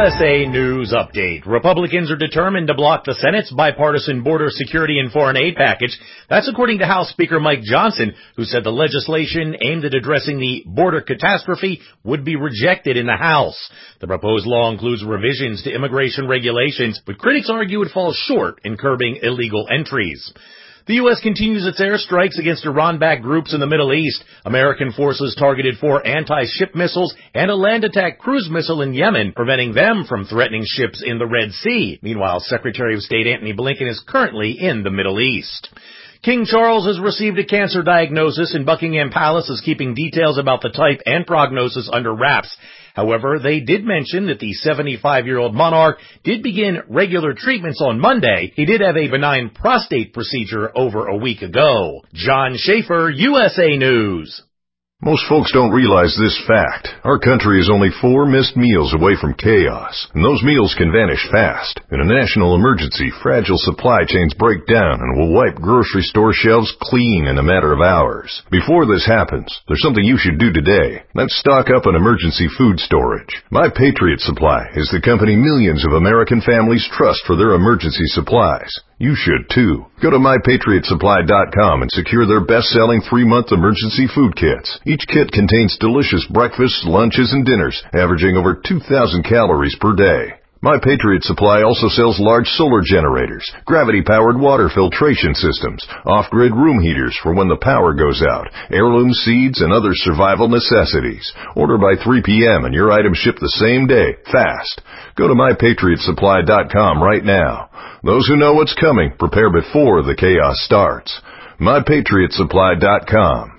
USA News Update. Republicans are determined to block the Senate's bipartisan border security and foreign aid package. That's according to House Speaker Mike Johnson, who said the legislation aimed at addressing the border catastrophe would be rejected in the House. The proposed law includes revisions to immigration regulations, but critics argue it falls short in curbing illegal entries. The U.S. continues its airstrikes against Iran-backed groups in the Middle East. American forces targeted 4 anti-ship missiles and a land attack cruise missile in Yemen, preventing them from threatening ships in the Red Sea. Meanwhile, Secretary of State Antony Blinken is currently in the Middle East. King Charles has received a cancer diagnosis, and Buckingham Palace is keeping details about the type and prognosis under wraps. However, they did mention that the 75-year-old monarch did begin regular treatments on Monday. He did have a benign prostate procedure over a week ago. John Schaefer, USA News. Most folks don't realize this fact. Our country is only 4 missed meals away from chaos, and those meals can vanish fast. In a national emergency, fragile supply chains break down and will wipe grocery store shelves clean in a matter of hours. Before this happens, there's something you should do today. That's stock up on emergency food storage. My Patriot Supply is the company millions of American families trust for their emergency supplies. You should too. Go to MyPatriotSupply.com and secure their best-selling 3-month emergency food kits. Each kit contains delicious breakfasts, lunches, and dinners, averaging over 2,000 calories per day. My Patriot Supply also sells large solar generators, gravity-powered water filtration systems, off-grid room heaters for when the power goes out, heirloom seeds, and other survival necessities. Order by 3 p.m. and your items ship the same day, fast. Go to MyPatriotSupply.com right now. Those who know what's coming prepare before the chaos starts. MyPatriotSupply.com.